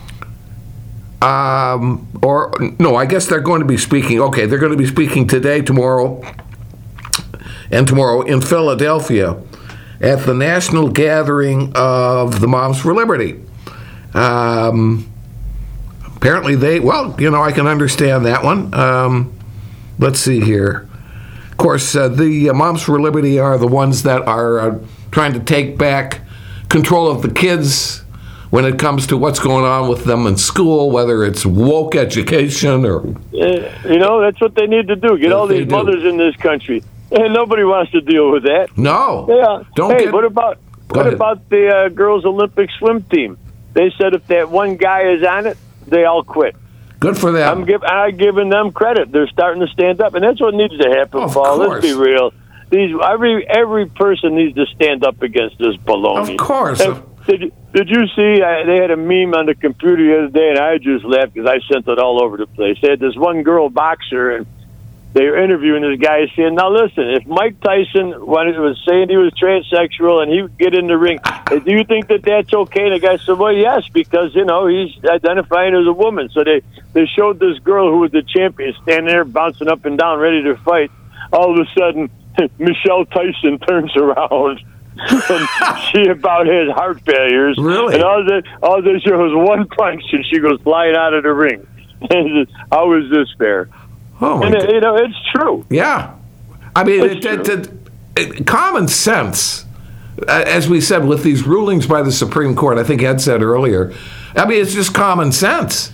Um, or, no, I guess they're going to be speaking. Okay, they're going to be speaking today, tomorrow, and tomorrow in Philadelphia at the national gathering of the Moms for Liberty. Um, apparently they, well, you know, I can understand that one. Um, let's see here. Of course, uh, the uh, Moms for Liberty are the ones that are uh, trying to take back control of the kids when it comes to what's going on with them in school, whether it's woke education or...
Uh, you know, that's what they need to do. Get
Yes,
all
they
these
do.
mothers in this country. And nobody wants to deal with that.
No.
Yeah.
Don't
hey,
get...
what about
Go
what
ahead.
about the uh, girls' Olympic swim team? They said if that one guy is on it, they all quit.
Good for them.
I'm give I'm giving them credit. They're starting to stand up, and that's what needs to happen,
Of
Paul.
course.
Let's be real. These every every person needs to stand up against this baloney.
Of course.
And did you, did you see? Uh, they had a meme on the computer the other day, and I just laughed because I sent it all over the place. They had this one girl boxer, and they were interviewing this guy saying, now listen, if Mike Tyson when he was saying he was transsexual and he would get in the ring, do you think that that's okay? And the guy said, well, yes, because, you know, he's identifying as a woman. So they, they showed this girl who was the champion standing there bouncing up and down ready to fight. All of a sudden, Michelle Tyson turns around. And she about has heart failures.
Really?
And all that, all this was one punch, and she goes flying out of the ring. How is this fair?
Oh my
and
God.
it, you know, it's true.
Yeah. I mean,
It's
it, it, it, it, common sense, uh, as we said, with these rulings by the Supreme Court, I think Ed said earlier, I mean, it's just common sense.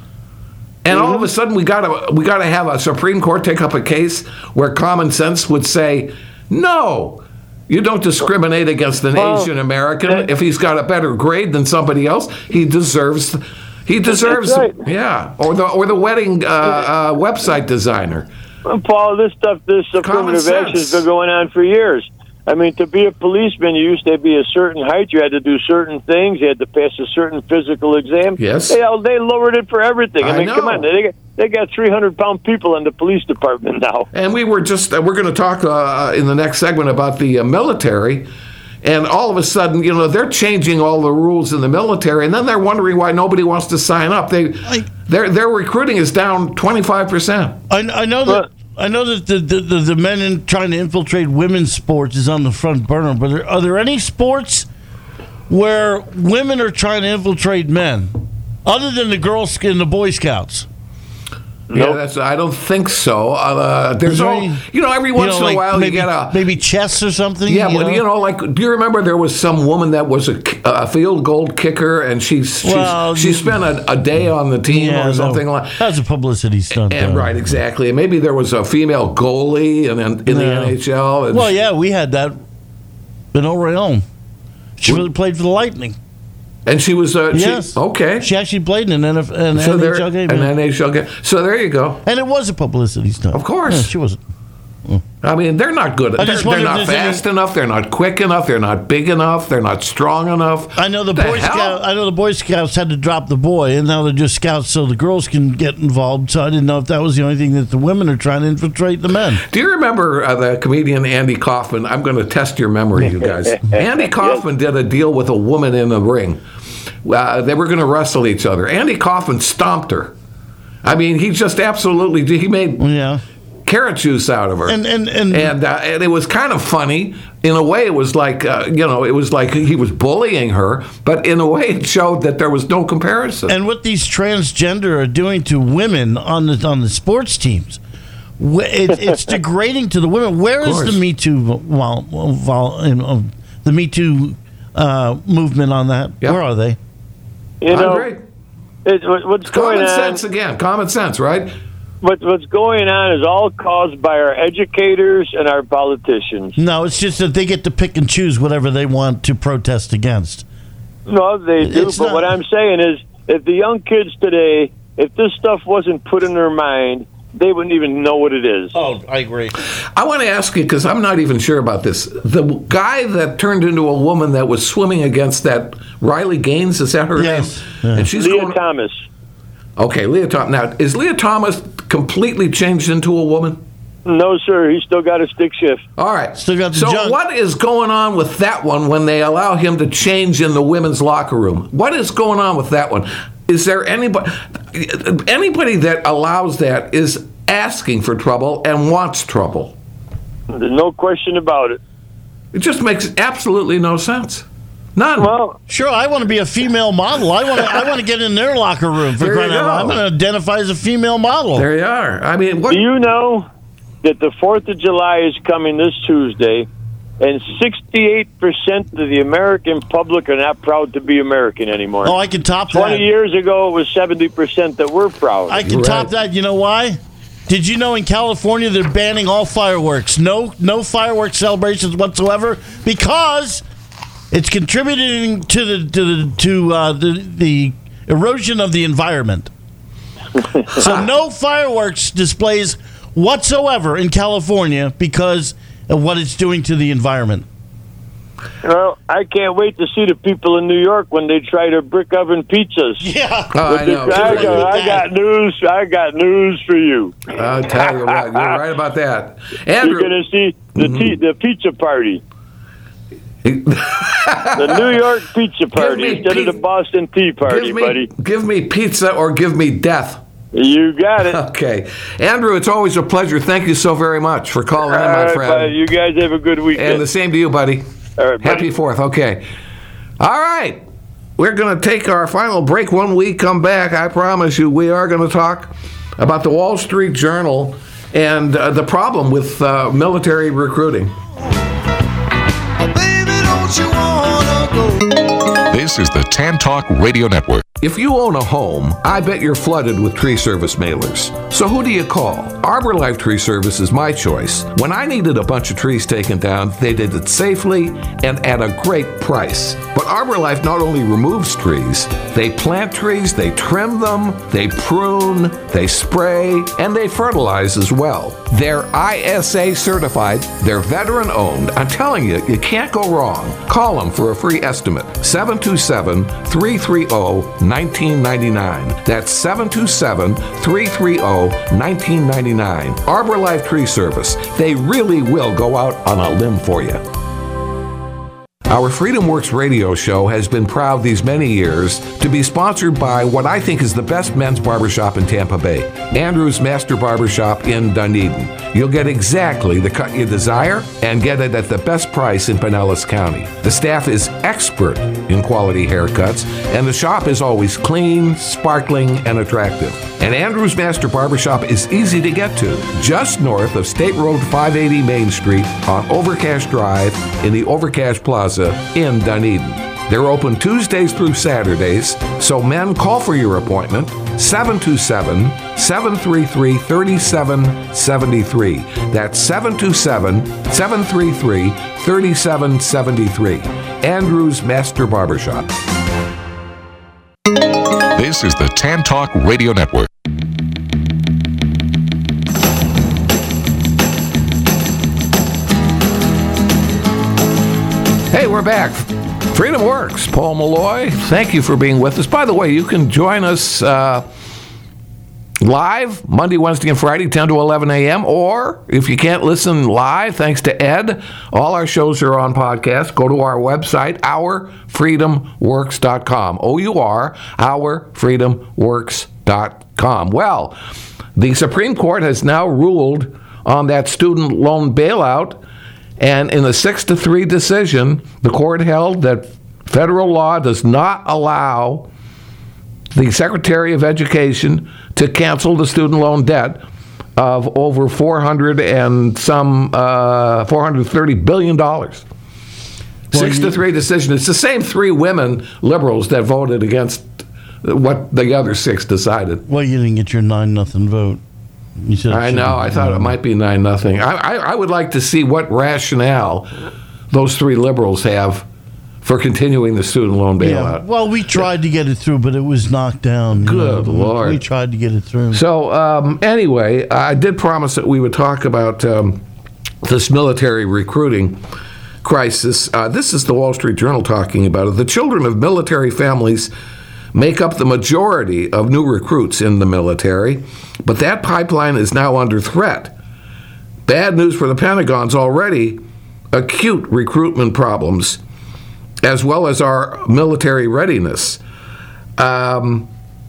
And all of a sudden, we got we got to have a Supreme Court take up a case where common sense would say, no, you don't discriminate against an
Well,
Asian American.
that-
If he's got a better grade than somebody else, he deserves. He deserves.
right.
Yeah, or the or the wedding uh, uh, website designer.
Well, Paul, this stuff, this affirmative
sense.
action has been going on for years. I mean, to be a policeman, you used to be a certain height. You had to do certain things. You had to pass a certain physical exam.
Yes.
They, they lowered it for everything. I,
I
mean, come
know.
on. They got, they got three hundred pound people in the police department now.
And we were just, uh, we're going to talk uh, in the next segment about the uh, military. And all of a sudden, you know, they're changing all the rules in the military. And then they're wondering why nobody wants to sign up. They,
I-
their, their recruiting is down twenty-five percent.
I, I know that. I know that the, the, the, the men in trying to infiltrate women's sports is on the front burner, but are, are there any sports where women are trying to infiltrate men, other than the Girl Sc- and the Boy Scouts?
Yeah, that's, I don't think so. Uh, there's
Is there
all,
any-
you know, every once
know,
in
like
a while
maybe,
you get a.
maybe chess or something.
Yeah,
you
but
know?
you know, like, do you remember there was some woman that was a, a field goal kicker, and she's, she's
Well,
she
you-
spent a, a day on the team
Yeah,
or something
that,
like.
that was a publicity stunt.
And
though.
right, exactly. And maybe there was a female goalie in, in, in the
Yeah.
N H L. And
Well, yeah, we had that. Benoit Rayon. She really played for the Lightning.
And she was, uh,
Yes.
she, okay.
She actually played in an, N F- an
so
N
there,
H L game.
an
yeah.
N H L game. So there you go.
And it was a publicity stunt.
Of course.
Yeah, she wasn't.
I mean, they're not good.
I
They're,
just
they're
wonder if
not
there's any-
fast enough. They're not quick enough. They're not big enough. They're not strong enough.
I know the,
The
Boy
hell?
Scout. I know the Boy Scouts had to drop the boy, and now they're just scouts, so the girls can get involved. So I didn't know if that was the only thing that the women are trying to infiltrate the men.
Do you remember uh, the comedian Andy Kaufman? I'm going to test your memory, you guys. Andy Kaufman did a deal with a woman in the ring. Uh, they were going to wrestle each other. Andy Kaufman stomped her. I mean, he just absolutely he made
Yeah,
carrot juice out of her.
and and and,
and, uh, and it was kind of funny. In a way, it was like, uh, you know, it was like he was bullying her, but in a way it showed that there was no comparison.
and what these transgender are doing to women on the on the sports teams, wh- it, it's degrading to the women. Where is
course.
the Me Too, vol, vol, um, the Me Too uh, movement on that?
Yeah.
Where are they?
You
I
know,
agree.
it, what- what's going
Common
on?
sense again. Common sense, right?
What, what's going on is all caused by our educators and our politicians.
No, it's just that they get to pick and choose whatever they want to protest against.
No, they do.
It's
But
not-
what I'm saying is, if the young kids today, if this stuff wasn't put in their mind, they wouldn't even know what it is.
Oh, I agree.
I want to ask you, because I'm not even sure about this. The guy that turned into a woman that was swimming against that Riley Gaines, is that her
Yes.
name?
Yeah.
And she's
Leah
going.
Thomas.
Okay, Leah Thomas. Now, is Leah Thomas completely changed into a woman?
No, sir. He's still got a stick shift.
All right.
Still got the
so
junk.
what is going on with that one when they allow him to change in the women's locker room? What is going on with that one? Is there anybody anybody that allows that is asking for trouble and wants trouble?
There's no question about it.
It just makes absolutely no sense. None.
Well,
Sure, I want to be a female model. I want to. I want to get in their locker room for
There you
crying out loud. I'm
go.
going to identify as a female model.
There you are. I mean, what?
do you know that the fourth of July is coming this Tuesday, and sixty-eight percent of the American public are not proud to be American anymore?
Oh, I can top
twenty
that.
years ago, it was seventy percent that were proud.
I can
Right.
top that. You know why? Did you know in California they're banning all fireworks? No, no fireworks celebrations whatsoever because it's contributing to the to the to uh, the the erosion of the environment. So no fireworks displays whatsoever in California because of what it's doing to the environment.
Well, I can't wait to see the people in New York when they try their brick oven pizzas.
Yeah.
Oh, I know.
I got, I got news. I got news for you.
I'll tell you what, you're right about that. Andrew,
You're going to see the
mm-hmm.
tea, the pizza party. The New York pizza party instead
pe-
of the Boston Tea Party,
give me,
buddy.
Give me pizza or give me death.
You got it.
Okay. Andrew, it's always a pleasure. Thank you so very much for calling
All
in, my
right,
friend.
buddy. You guys have a good weekend.
And the same to you, buddy.
All right, buddy.
Happy fourth. Okay. All right. We're going to take our final break. When we come back, I promise you, we are going to talk about the Wall Street Journal and uh, the problem with uh, military recruiting.
Baby, don't you wanna go?
This is the Tan Talk Radio Network.
If you own a home, I bet you're flooded with tree service mailers. So who do you call? Arbor Life Tree Service is my choice. When I needed a bunch of trees taken down, they did it safely and at a great price. But Arbor Life not only removes trees, they plant trees, they trim them, they prune, they spray, and they fertilize as well. They're I S A certified, they're veteran owned. I'm telling you, you can't go wrong. Call them for a free estimate. seven two seven, three three zero, nineteen ninety-nine. That's seven two seven, three three zero, nineteen ninety-nine. Arbor Life Tree Service. They really will go out on a limb for you. Our Freedom Works radio show has been proud these many years to be sponsored by what I think is the best men's barbershop in Tampa Bay, Andrew's Master Barbershop in Dunedin. You'll get exactly the cut you desire and get it at the best price in Pinellas County. The staff is expert in quality haircuts, and the shop is always clean, sparkling, and attractive. And Andrew's Master Barbershop is easy to get to, just north of State Road five eighty Main Street on Overcash Drive in the Overcash Plaza in Dunedin. They're open Tuesdays through Saturdays, so men, call for your appointment, seven two seven, seven three three, three seven seven three. That's seven two seven, seven three three, three seven seven three. Andrew's Master Barbershop.
This is the Tan Talk Radio Network.
Hey, we're back. Freedom Works. Paul Malloy, thank you for being with us. By the way, you can join us uh, live Monday, Wednesday, and Friday, ten to eleven a.m. Or if you can't listen live, thanks to Ed, all our shows are on podcast. Go to our website, our freedom works dot com. O U R, our freedom works dot com. Well, the Supreme Court has now ruled on that student loan bailout. And in a six to three decision, the court held that federal law does not allow the Secretary of Education to cancel the student loan debt of over four hundred and some uh, four hundred thirty billion dollars. Well, six you, to three decision. It's the same three women liberals that voted against what the other six decided.
Well, you didn't get your nine nothing vote. You said
I know. I thought it might be nine nothing. I, I I would like to see what rationale those three liberals have for continuing the student loan bailout.
Yeah. Well, we tried to get it through, but it was knocked down.
Good
know,
Lord.
We tried to get it through.
So um, anyway, I did promise that we would talk about um, this military recruiting crisis. Uh, this is the Wall Street Journal talking about it. The children of military families make up the majority of new recruits in the military, but that pipeline is now under threat. Bad news for the Pentagon's already acute recruitment problems, as well as our military readiness. Um,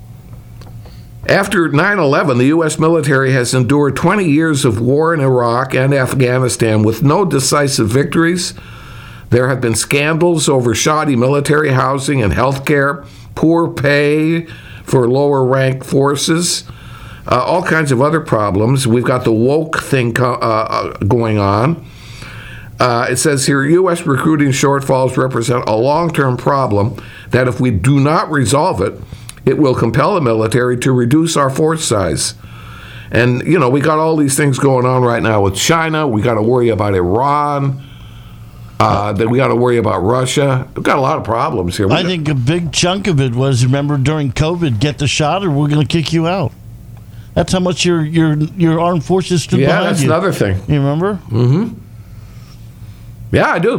after nine eleven, the U S military has endured twenty years of war in Iraq and Afghanistan with no decisive victories. There have been scandals over shoddy military housing and health care, poor pay for lower-ranked forces, uh, all kinds of other problems. We've got the woke thing co- uh, going on. Uh, it says here, U S recruiting shortfalls represent a long-term problem that if we do not resolve it, it will compel the military to reduce our force size. And, you know, we got all these things going on right now with China. We got to worry about Iran. Uh, that we got to worry about Russia. We've got a lot of problems here. We
I
got,
think a big chunk of it was, remember, during COVID, get the shot or we're going to kick you out. That's how much your your your armed forces stood
yeah,
behind
that's
you.
another thing.
You remember?
Mm-hmm. Yeah, I do.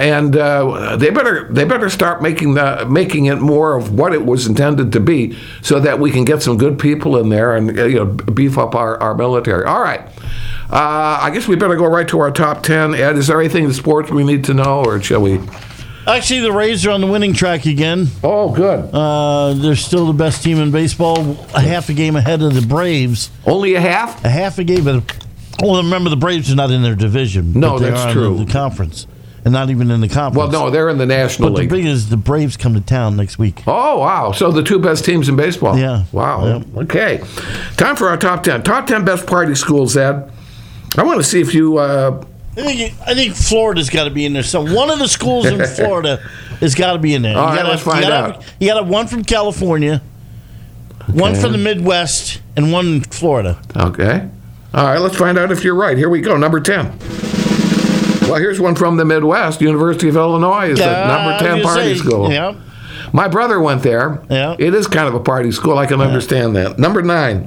and uh, they better they better start making the making it more of what it was intended to be, so that we can get some good people in there and uh, you know beef up our, our military. All right, uh, I guess we better go right to our top ten. Ed, is there anything in sports we need to know, or shall we?
Actually, the Rays are on the winning track again.
Oh, good.
Uh, they're still the best team in baseball, a half a game ahead of the Braves.
Only a half?
A half a game. But, well, remember, the Braves are not in their division.
No,
but they
that's
are
true.
In the conference, and not even in the conference.
Well, no, they're in the National
but
League.
But the big is the Braves come to town next week.
Oh, wow. So the two best teams in baseball.
Yeah.
Wow.
Yeah.
Okay. Time for our top ten. Top ten best party schools, Ed. I want to see if you... Uh,
I think, I think Florida's got to be in there. So one of the schools in Florida has got to be in there.
All
you
right,
gotta,
let's find
you gotta,
out.
You got to have one from California, one from the Midwest, and one in Florida.
Okay. All right, let's find out if you're right. Here we go. Number ten. Well, here's one from the Midwest. University of Illinois is the
Uh,
number ten
you
party
say,
school.
Yeah.
My brother went there.
Yeah.
It is kind of a party school. I can understand that. Number nine.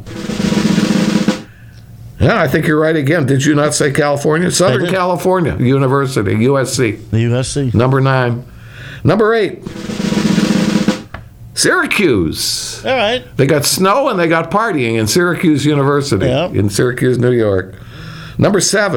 Yeah, I think you're right again. Did you not say California? Southern California University, U S C.
The U S C.
Number nine. Number eight. Syracuse.
All right.
They got snow and they got partying in Syracuse University
Yeah.
in Syracuse, New York. Number seven.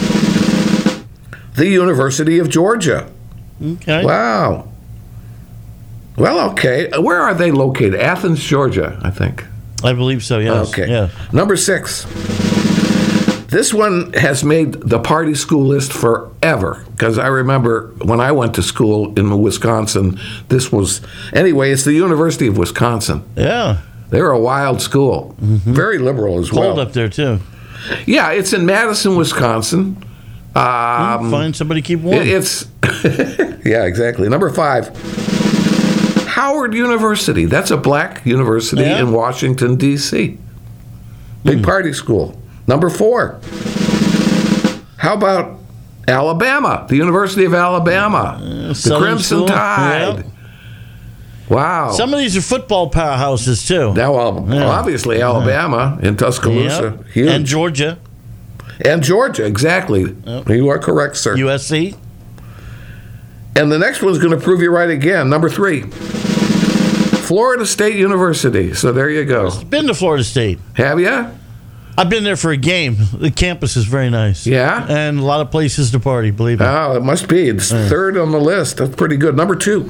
The University of Georgia.
Okay.
Wow. Well, okay. Where are they located? Athens, Georgia, I think.
I believe so, yes.
Okay.
Yeah.
Number six. This one has made the party school list forever, because I remember when I went to school in Wisconsin, this was... Anyway, it's the University of Wisconsin.
Yeah.
They're a wild school. Mm-hmm. Very liberal as
Cold
well.
up there, too.
Yeah, it's in Madison, Wisconsin. Um,
Find somebody to keep warm.
it- it's... yeah, exactly. Number five. Howard University. That's a black university
Yeah.
in Washington, D C Big
Mm.
party school. Number four. How about Alabama? The University of Alabama. the
Southern
Crimson
School.
Tide.
Yeah.
Wow.
Some of these are football powerhouses, too.
now, well,
Yeah.
obviously, Alabama in Tuscaloosa.
Yep.
Huge.
And Georgia.
And Georgia, exactly.
Yep.
You are correct, sir.
U S C.
And the next one's going to prove you right again. Number three. Florida State University. So there you go.
Been to Florida State.
Have you?
I've been there for a game. The campus is very nice.
Yeah?
And a lot of places to party, believe me.
Oh, it must be. It's third on the list. That's pretty good. Number two.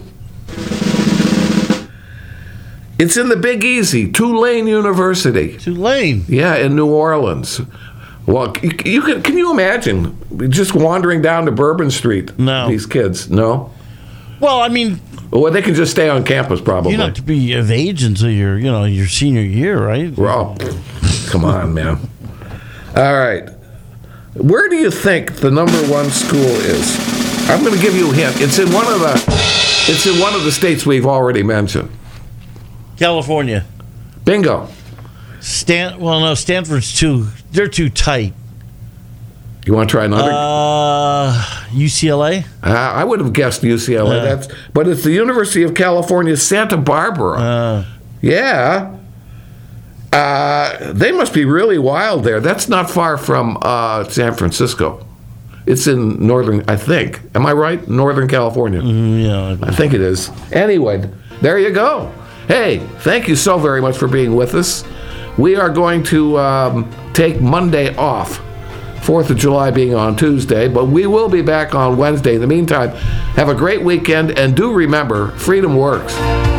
It's in the Big Easy, Tulane University.
Tulane.
Yeah, in New Orleans. Well, you, you can can you imagine just wandering down to Bourbon Street?
No.
These kids, no.
Well, I mean,
Well, they can just stay on campus, probably.
you're not to be of age until your, you know, your senior year, right?
Oh, come on, man. All right. Where do you think the number one school is? I'm going to give you a hint. It's in one of the. It's in one of the states we've already mentioned.
California.
Bingo.
Stan. Well, no, Stanford's too. They're too tight.
You want to try another?
Uh, U C L A.
Uh, I would have guessed U C L A.
Uh.
That's, but it's the University of California, Santa Barbara.
Uh,
yeah. Uh, they must be really wild there. That's not far from uh, San Francisco. It's in northern, I think. Am I right? Northern California.
yeah.
I think it is. Anyway, there you go. Hey, thank you so very much for being with us. We are going to um, take Monday off, fourth of July being on Tuesday, but we will be back on Wednesday. In the meantime, have a great weekend, and do remember, freedom works.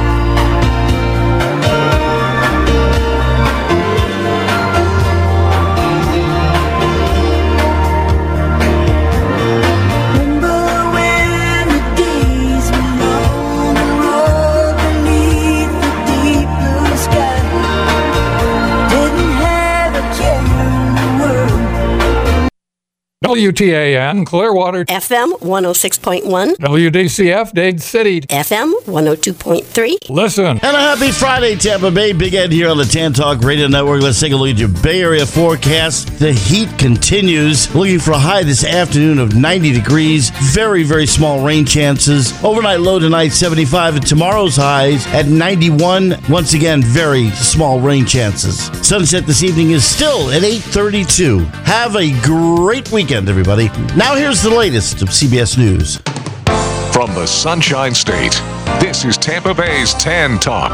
W T A N, Clearwater.
F M one oh six point one.
W D C F, Dade City.
F M one oh two point three.
Listen.
And a happy Friday, Tampa Bay. Big Ed here on the Tan Talk Radio Network. Let's take a look at your Bay Area forecast. The heat continues. Looking for a high this afternoon of ninety degrees. Very, very small rain chances. Overnight low tonight, seventy-five. And tomorrow's highs at ninety-one. Once again, very small rain chances. Sunset this evening is still at eight thirty-two. Have a great weekend, everybody. Now here's the latest of C B S News.
From the Sunshine State, this is Tampa Bay's Tan Talk.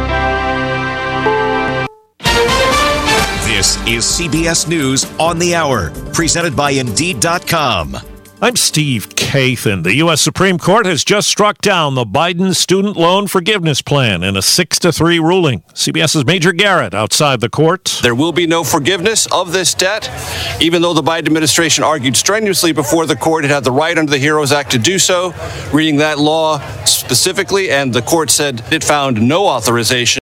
This is C B S News on the Hour, presented by Indeed dot com.
I'm Steve Kathan. The U S Supreme Court has just struck down the Biden student loan forgiveness plan in a six to three ruling. CBS's Major Garrett outside the court.
There will be no forgiveness of this debt, even though the Biden administration argued strenuously before the court it had the right under the HEROES Act to do so, reading that law specifically, and the court said it found no authorization